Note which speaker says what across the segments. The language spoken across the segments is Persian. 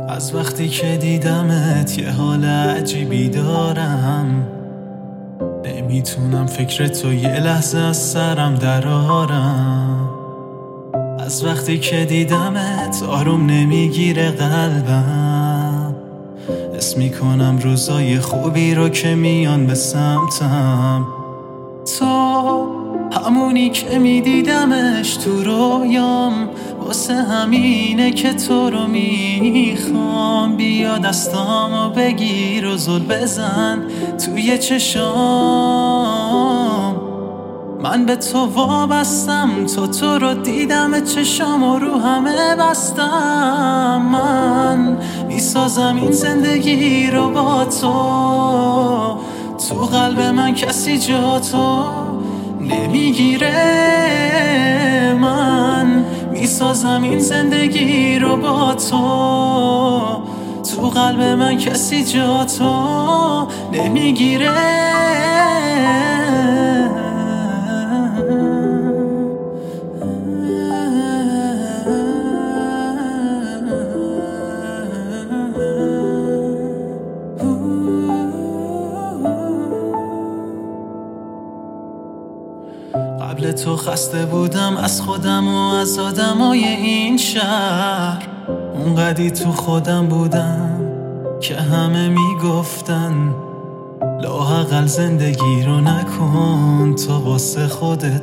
Speaker 1: از وقتی که دیدمت یه حال عجیبی دارم، نمیتونم فکر تو یه لحظه از سرم درارم. از وقتی که دیدمت آروم نمیگیره قلبم، حس میکنم روزای خوبی رو که میان به سمتم. تو همونی که میدیدمش تو رویام، واسه همینه که تو رو میخوام. بیا دستامو بگیر و زل بزن توی چشام. من به تو وابستم، تو رو دیدم چشامو رو همه بستم. من میسازم این زندگی رو با تو قلب من کسی جا تو نمیگیره. من میسازم این زندگی رو با تو قلب من کسی جا تو نمیگیره. قبل تو خسته بودم از خودم و از آدمای این شهر. اونقدی تو خودم بودم که همه میگفتن لااقل زندگی رو نکن تو واسه خودت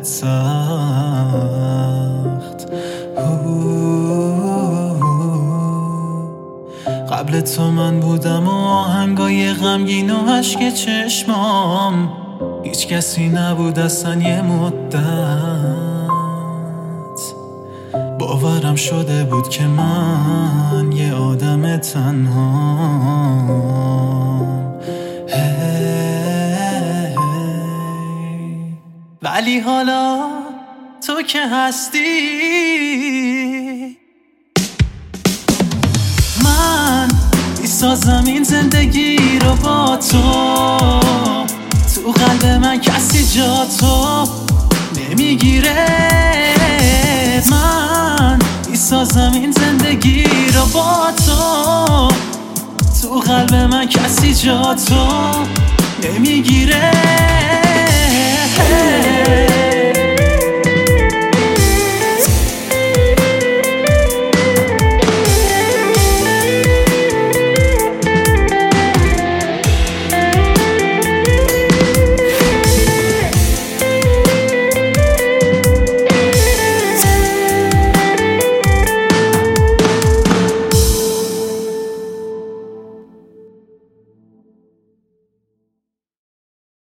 Speaker 1: سخت. قبل تو من بودم و آهنگای غمگین و عشق چشمام، هیچ کسی نبود اصلا یه مدت. باورم شده بود که من یه آدم تنهام. ولی حالا تو که هستی، من میسازم این زندگی رو با تو قلب من کسی جا تو نمیگیره. من میسازم این زندگی رو با تو قلب من کسی جا تو نمیگیره.